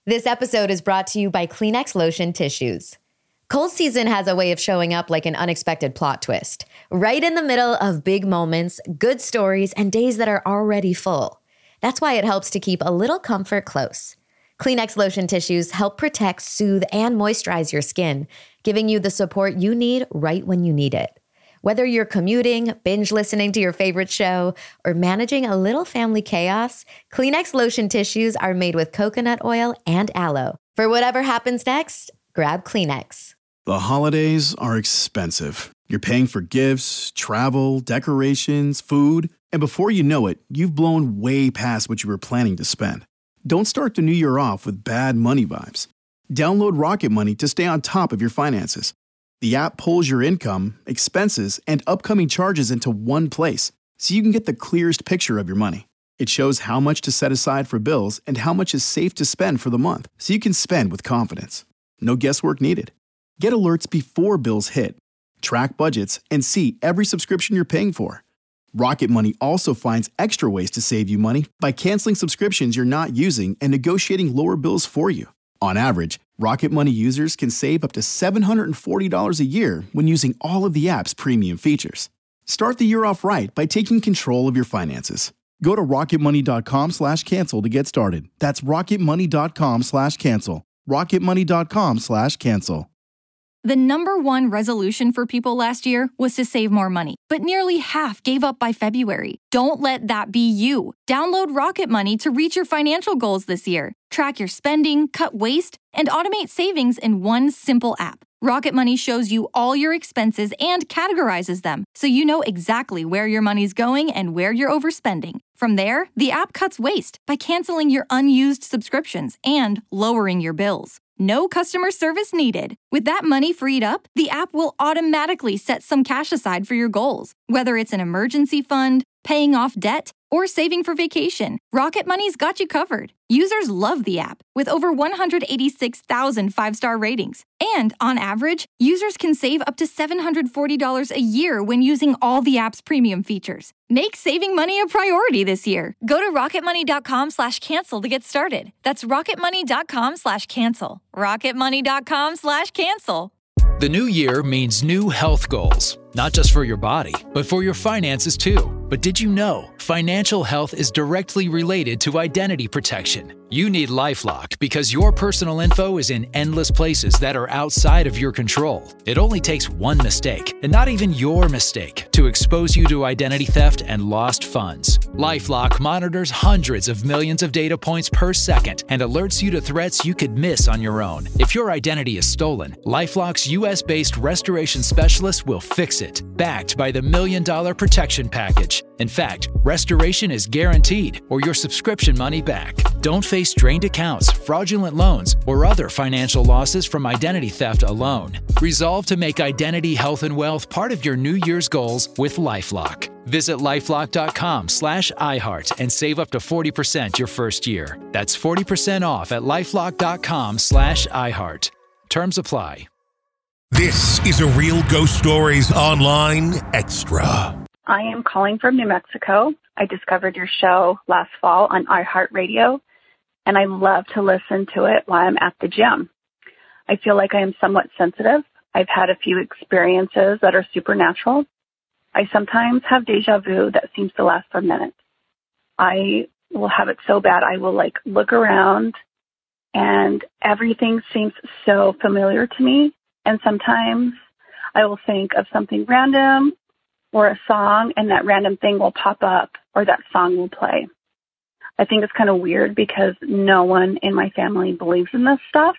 This episode is brought to you by Kleenex Lotion Tissues. Cold season has a way of showing up like an unexpected plot twist, right in the middle of big moments, good stories, and days that are already full. That's why it helps to keep a little comfort close. Kleenex Lotion Tissues help protect, soothe, and moisturize your skin, giving you the support you need right when you need it. Whether you're commuting, binge listening to your favorite show, or managing a little family chaos, Kleenex Lotion Tissues are made with coconut oil and aloe. For whatever happens next, grab Kleenex. The holidays are expensive. You're paying for gifts, travel, decorations, food, and before you know it, you've blown way past what you were planning to spend. Don't start the new year off with bad money vibes. Download Rocket Money to stay on top of your finances. The app pulls your income, expenses, and upcoming charges into one place, so you can get the clearest picture of your money. It shows how much to set aside for bills and how much is safe to spend for the month, so you can spend with confidence. No guesswork needed. Get alerts before bills hit, track budgets, and see every subscription you're paying for. Rocket Money also finds extra ways to save you money by canceling subscriptions you're not using and negotiating lower bills for you. On average, Rocket Money users can save up to $740 a year when using all of the app's premium features. Start the year off right by taking control of your finances. Go to rocketmoney.com/cancel to get started. That's rocketmoney.com/cancel. rocketmoney.com/cancel. The number one resolution for people last year was to save more money, but nearly half gave up by February. Don't let that be you. Download Rocket Money to reach your financial goals this year. Track your spending, cut waste, and automate savings in one simple app. Rocket Money shows you all your expenses and categorizes them, so you know exactly where your money's going and where you're overspending. From there, the app cuts waste by canceling your unused subscriptions and lowering your bills. No customer service needed. With that money freed up, the app will automatically set some cash aside for your goals, whether it's an emergency fund, paying off debt, or saving for vacation. Rocket Money's got you covered. Users love the app, with over 186,000 five-star ratings. And on average, users can save up to $740 a year when using all the app's premium features. Make saving money a priority this year. Go to rocketmoney.com/cancel to get started. That's rocketmoney.com/cancel. rocketmoney.com/cancel. The new year means new health goals, not just for your body, but for your finances too. But did you know financial health is directly related to identity protection? You need LifeLock because your personal info is in endless places that are outside of your control. It only takes one mistake, and not even your mistake, to expose you to identity theft and lost funds. LifeLock monitors hundreds of millions of data points per second and alerts you to threats you could miss on your own. If your identity is stolen, LifeLock's US-based restoration specialist will fix it, backed by the $1 Million Protection Package. In fact, restoration is guaranteed or your subscription money back. Don't face drained accounts, fraudulent loans, or other financial losses from identity theft alone. Resolve to make identity, health, and wealth part of your New Year's goals with LifeLock. Visit lifelock.com/iHeart and save up to 40% your first year. That's 40% off at lifelock.com/iHeart. Terms apply. This is a Real Ghost Stories Online Extra. I am calling from New Mexico. I discovered your show last fall on iHeartRadio, and I love to listen to it while I'm at the gym. I feel like I am somewhat sensitive. I've had a few experiences that are supernatural. I sometimes have deja vu that seems to last for minutes. I will have it so bad I will look around and everything seems so familiar to me. And sometimes I will think of something random or a song, and that random thing will pop up or that song will play. I think it's kind of weird because no one in my family believes in this stuff,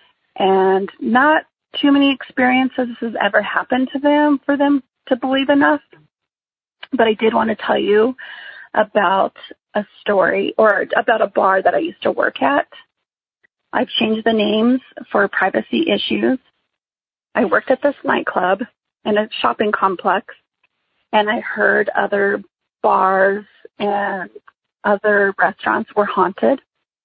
and not too many experiences has ever happened to them for them to believe in us. But I did want to tell you about a story or about a bar that I used to work at. I've changed the names for privacy issues. I worked at this nightclub in a shopping complex, and I heard other bars and other restaurants were haunted.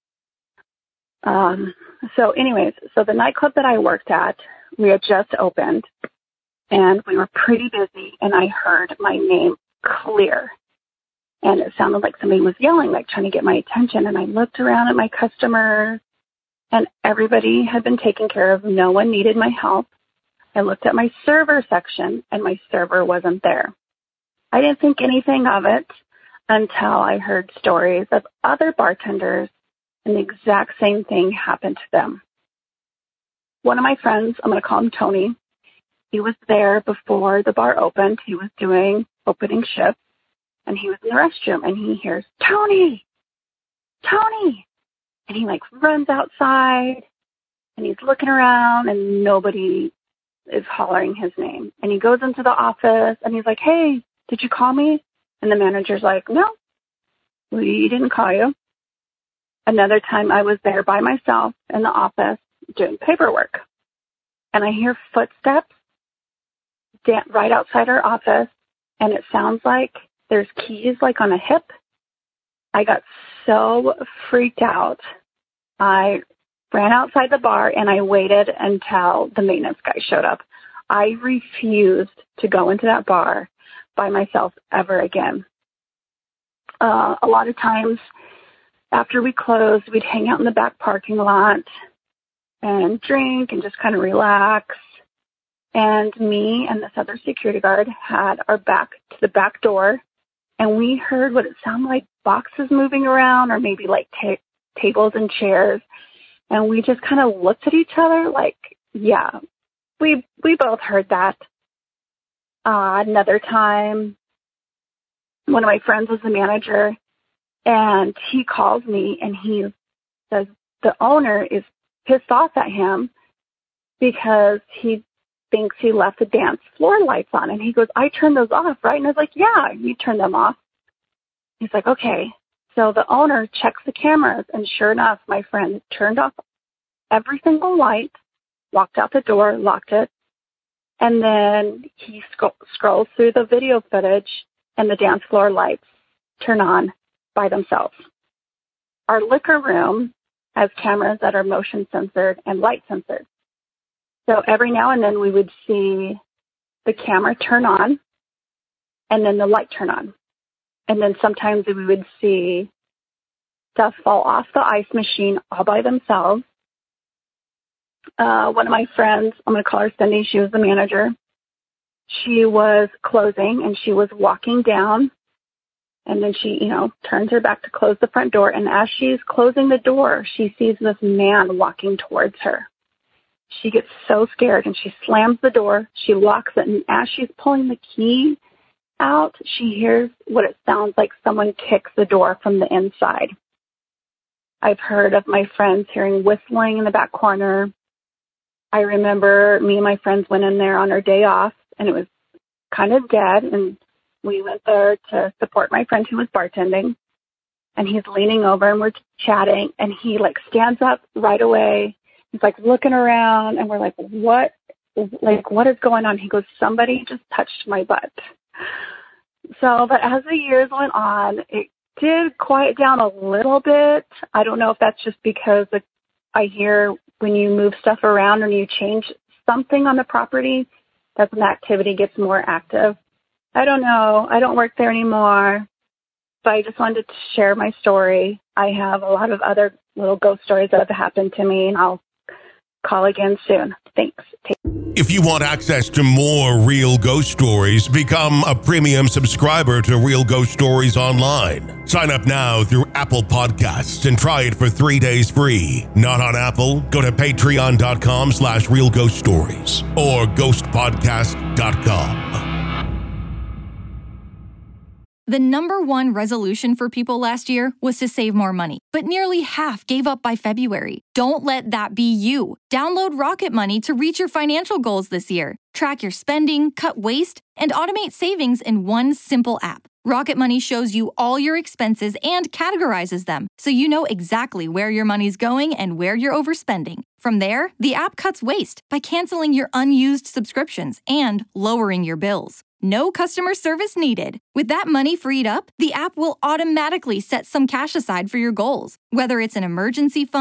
So the nightclub that I worked at, we had just opened, and we were pretty busy, and I heard my name clear. And it sounded like somebody was yelling, trying to get my attention. And I looked around at my customers, and everybody had been taken care of. No one needed my help. I looked at my server section, and my server wasn't there. I didn't think anything of it until I heard stories of other bartenders, and the exact same thing happened to them. One of my friends, I'm going to call him Tony, he was there before the bar opened. He was doing opening shift, and he was in the restroom, and he hears, "Tony! Tony!" And he, runs outside, and he's looking around, and nobody is hollering his name. And he goes into the office, and he's like, "Hey, did you call me?" And the manager's like, "No, we didn't call you." Another time I was there by myself in the office doing paperwork, and I hear footsteps right outside our office, and it sounds like there's keys on a hip. I got so freaked out. I ran outside the bar, and I waited until the maintenance guy showed up. I refused to go into that bar by myself ever again. A lot of times after we closed, we'd hang out in the back parking lot and drink and just kind of relax. And me and this other security guard had our back to the back door, and we heard what it sounded like boxes moving around, or maybe tables and chairs. And we just kind of looked at each other yeah, we both heard that. Another time, one of my friends was the manager, and he calls me, and he says the owner is pissed off at him because he thinks he left the dance floor lights on. And he goes, "I turned those off, right?" And I was like, "Yeah, you turned them off." He's like, "Okay." So the owner checks the cameras, and sure enough, my friend turned off every single light, walked out the door, locked it, and then he scrolls through the video footage, and the dance floor lights turn on by themselves. Our liquor room has cameras that are motion censored and light censored. So every now and then we would see the camera turn on and then the light turn on. And then sometimes we would see stuff fall off the ice machine all by themselves. One of my friends, I'm going to call her Cindy, she was the manager. She was closing, and she was walking down, and then she, turns her back to close the front door. And as she's closing the door, she sees this man walking towards her. She gets so scared, and she slams the door. She locks it, and as she's pulling the key out, she hears what it sounds like someone kicks the door from the inside. I've heard of my friends hearing whistling in the back corner. I remember me and my friends went in there on our day off, and it was kind of dead, and we went there to support my friend who was bartending, and he's leaning over, and we're chatting, and he stands up right away. He's looking around, and we're like, what is going on? He goes, "Somebody just touched my butt." So, but as the years went on, it did quiet down a little bit. I don't know if that's just because I hear when you move stuff around and you change something on the property, that's when the activity gets more active. I don't know. I don't work there anymore, but I just wanted to share my story. I have a lot of other little ghost stories that have happened to me, and I'll call again soon. Thanks. If you want access to more Real Ghost Stories, become a premium subscriber to Real Ghost Stories Online. Sign up now through Apple Podcasts and try it for 3 days free. Not on Apple? Go to patreon.com/Real Ghost Stories or ghostpodcast.com. The number one resolution for people last year was to save more money, but nearly half gave up by February. Don't let that be you. Download Rocket Money to reach your financial goals this year. Track your spending, cut waste, and automate savings in one simple app. Rocket Money shows you all your expenses and categorizes them, so you know exactly where your money's going and where you're overspending. From there, the app cuts waste by canceling your unused subscriptions and lowering your bills. No customer service needed. With that money freed up, the app will automatically set some cash aside for your goals. Whether it's an emergency fund,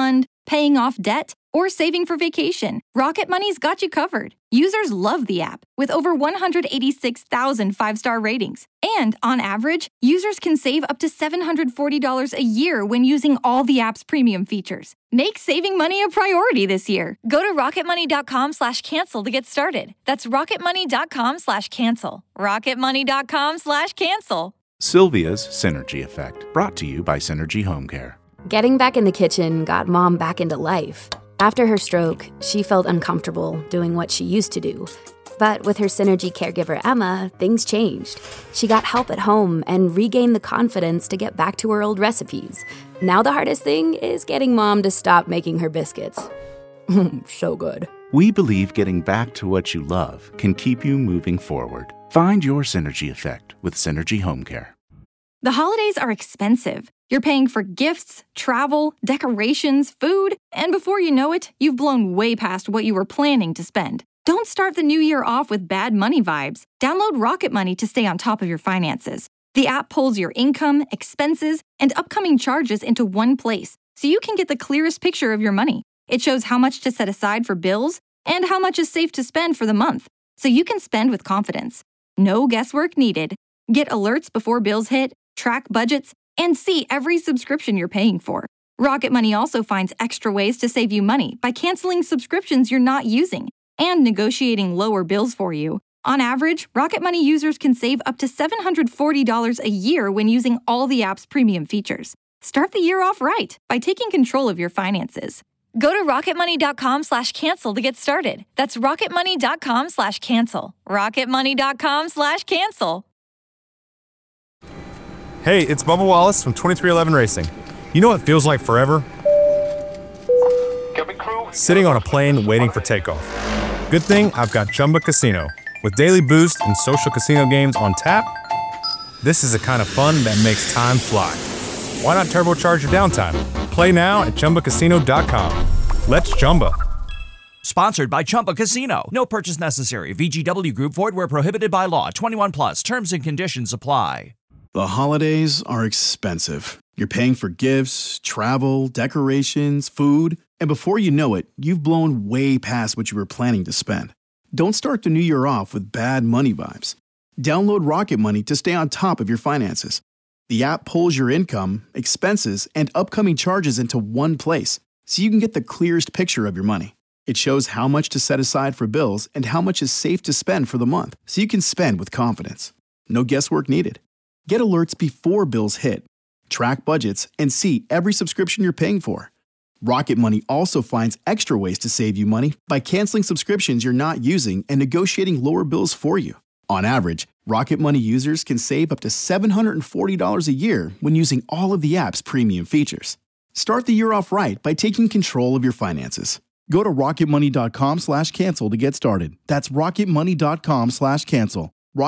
paying off debt, or saving for vacation, Rocket Money's got you covered. Users love the app, with over 186,000 five-star ratings. And on average, users can save up to $740 a year when using all the app's premium features. Make saving money a priority this year. Go to rocketmoney.com/cancel to get started. That's rocketmoney.com/cancel. rocketmoney.com/cancel. Sylvia's Synergy Effect, brought to you by Synergy Home Care. Getting back in the kitchen got Mom back into life. After her stroke, she felt uncomfortable doing what she used to do. But with her Synergy caregiver, Emma, things changed. She got help at home and regained the confidence to get back to her old recipes. Now the hardest thing is getting Mom to stop making her biscuits. So good. We believe getting back to what you love can keep you moving forward. Find your Synergy Effect with Synergy Home Care. The holidays are expensive. You're paying for gifts, travel, decorations, food, and before you know it, you've blown way past what you were planning to spend. Don't start the new year off with bad money vibes. Download Rocket Money to stay on top of your finances. The app pulls your income, expenses, and upcoming charges into one place, so you can get the clearest picture of your money. It shows how much to set aside for bills and how much is safe to spend for the month, so you can spend with confidence. No guesswork needed. Get alerts before bills hit, track budgets, and see every subscription you're paying for. Rocket Money also finds extra ways to save you money by canceling subscriptions you're not using and negotiating lower bills for you. On average, Rocket Money users can save up to $740 a year when using all the app's premium features. Start the year off right by taking control of your finances. Go to rocketmoney.com/cancel to get started. That's rocketmoney.com/cancel. rocketmoney.com/cancel. Hey, it's Bubba Wallace from 2311 Racing. You know what feels like forever? Sitting on a plane waiting for takeoff. Good thing I've got Chumba Casino. With daily boost and social casino games on tap, this is the kind of fun that makes time fly. Why not turbocharge your downtime? Play now at ChumbaCasino.com. Let's Chumba. Sponsored by Chumba Casino. No purchase necessary. VGW Group. Void where prohibited by law. 21 plus. Terms and conditions apply. The holidays are expensive. You're paying for gifts, travel, decorations, food, and before you know it, you've blown way past what you were planning to spend. Don't start the new year off with bad money vibes. Download Rocket Money to stay on top of your finances. The app pulls your income, expenses, and upcoming charges into one place, so you can get the clearest picture of your money. It shows how much to set aside for bills and how much is safe to spend for the month, so you can spend with confidence. No guesswork needed. Get alerts before bills hit, track budgets, and see every subscription you're paying for. Rocket Money also finds extra ways to save you money by canceling subscriptions you're not using and negotiating lower bills for you. On average, Rocket Money users can save up to $740 a year when using all of the app's premium features. Start the year off right by taking control of your finances. Go to rocketmoney.com/cancel to get started. That's rocketmoney.com/cancel.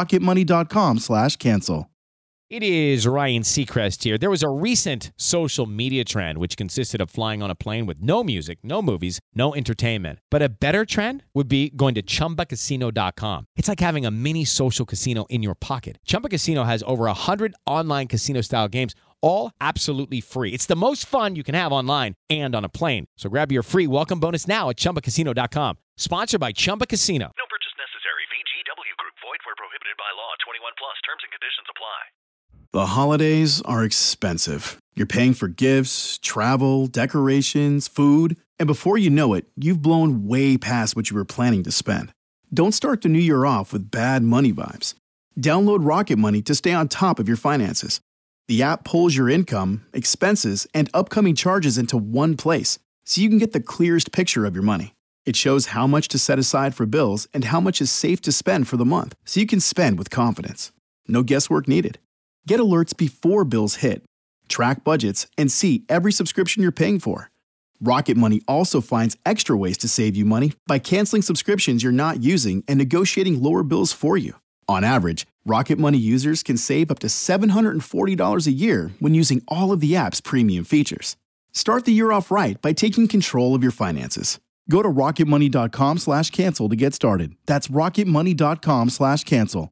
rocketmoney.com/cancel. It is Ryan Seacrest here. There was a recent social media trend which consisted of flying on a plane with no music, no movies, no entertainment. But a better trend would be going to ChumbaCasino.com. It's like having a mini social casino in your pocket. Chumba Casino has over 100 online casino-style games, all absolutely free. It's the most fun you can have online and on a plane. So grab your free welcome bonus now at ChumbaCasino.com. Sponsored by Chumba Casino. No purchase necessary. VGW Group. Void where prohibited by law. 21 plus. Terms and conditions apply. The holidays are expensive. You're paying for gifts, travel, decorations, food, and before you know it, you've blown way past what you were planning to spend. Don't start the new year off with bad money vibes. Download Rocket Money to stay on top of your finances. The app pulls your income, expenses, and upcoming charges into one place, so you can get the clearest picture of your money. It shows how much to set aside for bills and how much is safe to spend for the month, so you can spend with confidence. No guesswork needed. Get alerts before bills hit, track budgets, and see every subscription you're paying for. Rocket Money also finds extra ways to save you money by canceling subscriptions you're not using and negotiating lower bills for you. On average, Rocket Money users can save up to $740 a year when using all of the app's premium features. Start the year off right by taking control of your finances. Go to rocketmoney.com/cancel to get started. That's rocketmoney.com/cancel.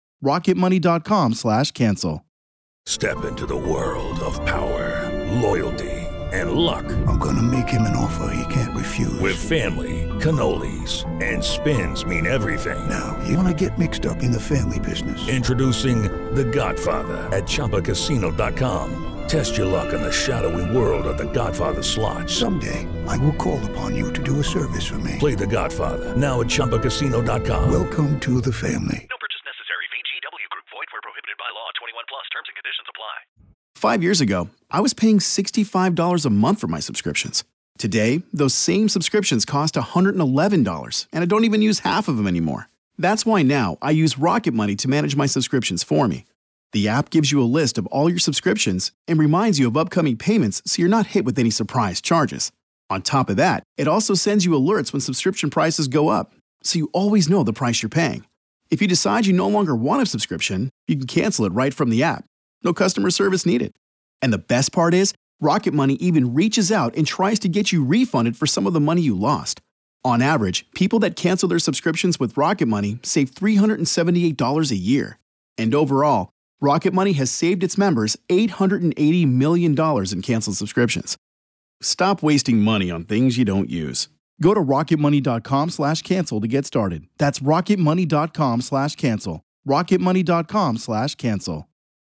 rocketmoney.com/cancel. Step into the world of power, loyalty, and luck. I'm gonna make him an offer he can't refuse. With family, cannolis, and spins mean everything. Now, you wanna get mixed up in the family business. Introducing The Godfather at ChumbaCasino.com. Test your luck in the shadowy world of The Godfather slot. Someday, I will call upon you to do a service for me. Play The Godfather now at ChumbaCasino.com. Welcome to the family. No purchase necessary. VGW Group. Void where prohibited by law. 21 plus. Terms and conditions apply. 5 years ago, I was paying $65 a month for my subscriptions. Today, those same subscriptions cost $111, and I don't even use half of them anymore. That's why now I use Rocket Money to manage my subscriptions for me. The app gives you a list of all your subscriptions and reminds you of upcoming payments so you're not hit with any surprise charges. On top of that, it also sends you alerts when subscription prices go up, so you always know the price you're paying. If you decide you no longer want a subscription, you can cancel it right from the app. No customer service needed. And the best part is, Rocket Money even reaches out and tries to get you refunded for some of the money you lost. On average, people that cancel their subscriptions with Rocket Money save $378 a year. And overall, Rocket Money has saved its members $880 million in canceled subscriptions. Stop wasting money on things you don't use. Go to rocketmoney.com/cancel to get started. That's rocketmoney.com/cancel. rocketmoney.com/cancel.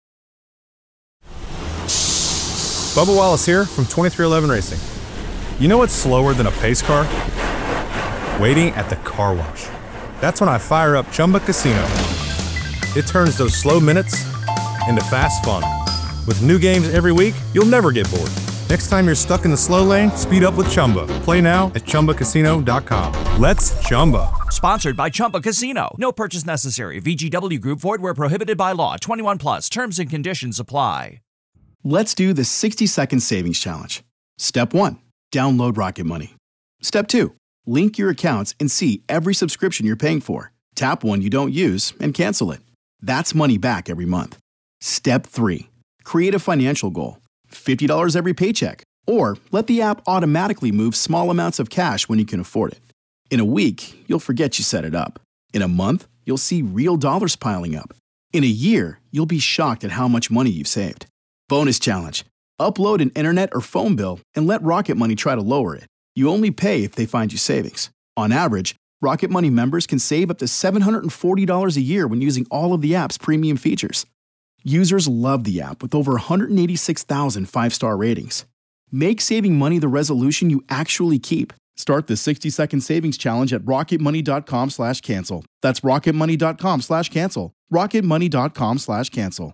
Bubba Wallace here from 2311 Racing. You know what's slower than a pace car? Waiting at the car wash. That's when I fire up Chumba Casino. It turns those slow minutes into fast fun. With new games every week, you'll never get bored. Next time you're stuck in the slow lane, speed up with Chumba. Play now at ChumbaCasino.com. Let's Chumba. Sponsored by Chumba Casino. No purchase necessary. VGW Group. Void where prohibited by law. 21 plus. Terms and conditions apply. Let's do the 60-second savings challenge. Step 1, download Rocket Money. Step 2, link your accounts and see every subscription you're paying for. Tap one you don't use and cancel it. That's money back every month. Step 3, create a financial goal. $50 every paycheck. Or let the app automatically move small amounts of cash when you can afford it. In a week, you'll forget you set it up. In a month, you'll see real dollars piling up. In a year, you'll be shocked at how much money you've saved. Bonus challenge. Upload an internet or phone bill and let Rocket Money try to lower it. You only pay if they find you savings. On average, Rocket Money members can save up to $740 a year when using all of the app's premium features. Users love the app with over 186,000 five-star ratings. Make saving money the resolution you actually keep. Start the 60-second savings challenge at rocketmoney.com/cancel. That's rocketmoney.com/cancel. rocketmoney.com/cancel.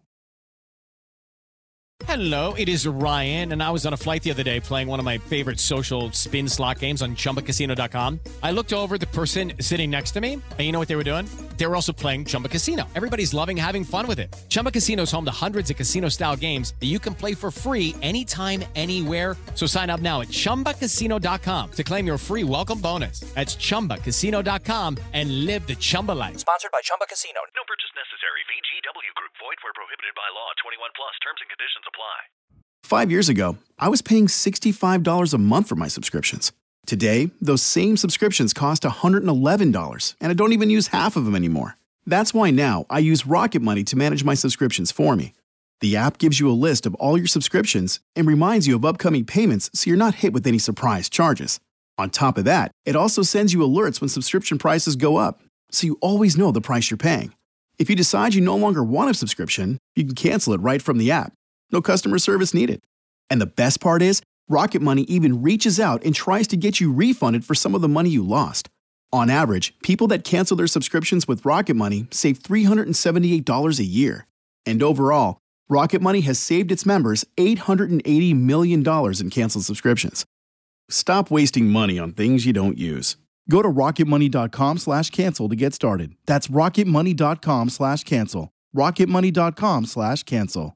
Hello, it is Ryan, and I was on a flight the other day playing one of my favorite social spin slot games on ChumbaCasino.com. I looked over at the person sitting next to me, and you know what they were doing? They were also playing Chumba Casino. Everybody's loving having fun with it. Chumba Casino is home to hundreds of casino-style games that you can play for free anytime, anywhere. So sign up now at ChumbaCasino.com to claim your free welcome bonus. That's ChumbaCasino.com and live the Chumba life. Sponsored by Chumba Casino. No purchase necessary. VGW Group. Void where prohibited by law. 21 plus. Terms and conditions apply. 5 years ago, I was paying $65 a month for my subscriptions. Today, those same subscriptions cost $111, and I don't even use half of them anymore. That's why now I use Rocket Money to manage my subscriptions for me. The app gives you a list of all your subscriptions and reminds you of upcoming payments so you're not hit with any surprise charges. On top of that, it also sends you alerts when subscription prices go up, so you always know the price you're paying. If you decide you no longer want a subscription, you can cancel it right from the app. No customer service needed. And the best part is, Rocket Money even reaches out and tries to get you refunded for some of the money you lost. On average, people that cancel their subscriptions with Rocket Money save $378 a year. And overall, Rocket Money has saved its members $880 million in canceled subscriptions. Stop wasting money on things you don't use. Go to rocketmoney.com/cancel to get started. That's rocketmoney.com/cancel. rocketmoney.com/cancel.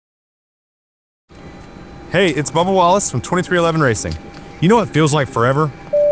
Hey, it's Bubba Wallace from 2311 Racing. You know what feels like forever?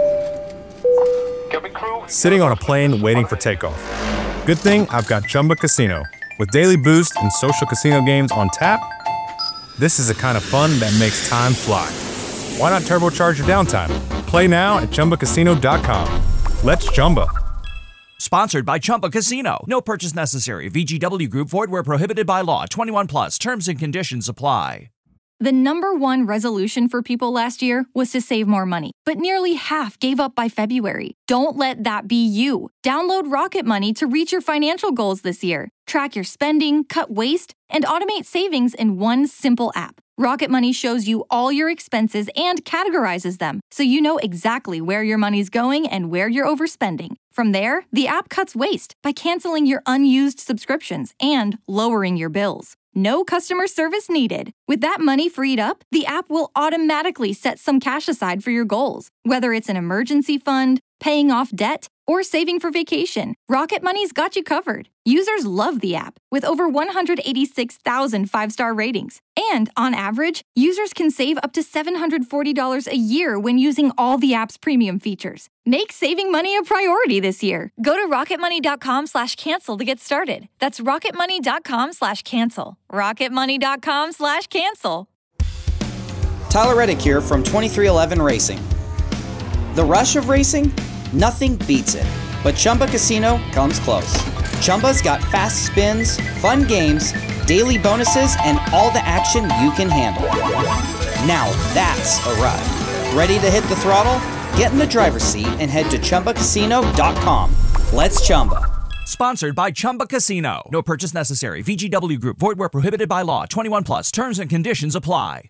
Sitting on a plane waiting for takeoff. Good thing I've got Chumba Casino. With daily boost and social casino games on tap, this is the kind of fun that makes time fly. Why not turbocharge your downtime? Play now at ChumbaCasino.com. Let's Chumba. Sponsored by Chumba Casino. No purchase necessary. VGW Group. Void where prohibited by law. 21 plus. Terms and conditions apply. The number one resolution for people last year was to save more money, but nearly half gave up by February. Don't let that be you. Download Rocket Money to reach your financial goals this year. Track your spending, cut waste, and automate savings in one simple app. Rocket Money shows you all your expenses and categorizes them, so you know exactly where your money's going and where you're overspending. From there, the app cuts waste by canceling your unused subscriptions and lowering your bills. No customer service needed. With that money freed up, the app will automatically set some cash aside for your goals, whether it's an emergency fund, paying off debt, or saving for vacation. Rocket Money's got you covered. Users love the app, with over 186,000 five-star ratings. And on average, users can save up to $740 a year when using all the app's premium features. Make saving money a priority this year. Go to rocketmoney.com/cancel to get started. That's rocketmoney.com/cancel. rocketmoney.com/cancel. Tyler Reddick here from 2311 Racing. The rush of racing? Nothing beats it, but Chumba Casino comes close. Chumba's got fast spins, fun games, daily bonuses, and all the action you can handle. Now that's a ride. Ready to hit the throttle? Get in the driver's seat and head to ChumbaCasino.com. Let's Chumba. Sponsored by Chumba Casino. No purchase necessary. VGW Group. Void where prohibited by law. 21 plus. Terms and conditions apply.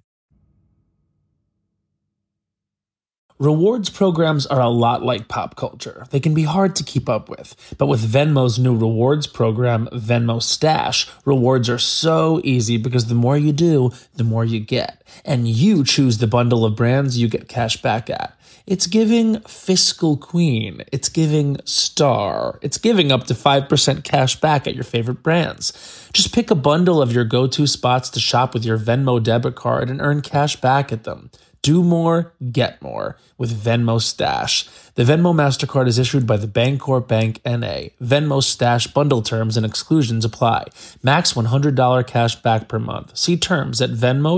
Rewards programs are a lot like pop culture. They can be hard to keep up with. But with Venmo's new rewards program, Venmo Stash, rewards are so easy because the more you do, the more you get. And you choose the bundle of brands you get cash back at. It's giving Fiscal Queen. It's giving Star. It's giving up to 5% cash back at your favorite brands. Just pick a bundle of your go-to spots to shop with your Venmo debit card and earn cash back at them. Do more, get more with Venmo Stash. The Venmo MasterCard is issued by the Bancorp Bank N.A. Venmo Stash bundle terms and exclusions apply. Max $100 cash back per month. See terms at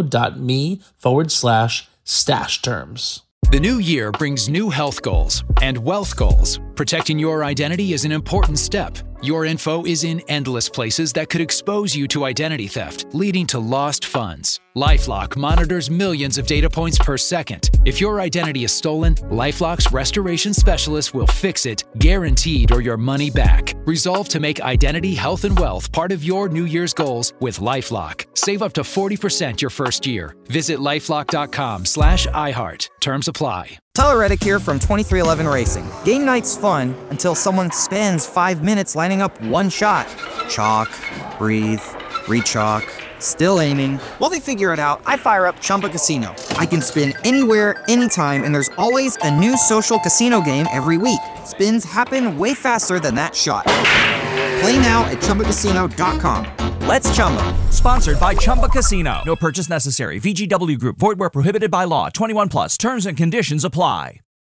venmo.me/stash terms. The new year brings new health goals and wealth goals. Protecting your identity is an important step. Your info is in endless places that could expose you to identity theft, leading to lost funds. LifeLock monitors millions of data points per second. If your identity is stolen, LifeLock's restoration specialist will fix it, guaranteed, or your money back. Resolve to make identity, health, and wealth part of your New Year's goals with LifeLock. Save up to 40% your first year. Visit LifeLock.com/iHeart. Terms apply. Tyler Reddick here from 2311 Racing. Game night's fun until someone spends 5 minutes lining up one shot. Chalk, breathe, re-chalk, still aiming. While they figure it out, I fire up Chumba Casino. I can spin anywhere, anytime, and there's always a new social casino game every week. Spins happen way faster than that shot. Play now at ChumbaCasino.com. Let's Chumba. Sponsored by Chumba Casino. No purchase necessary. VGW Group. Void where prohibited by law. 21 plus. Terms and conditions apply.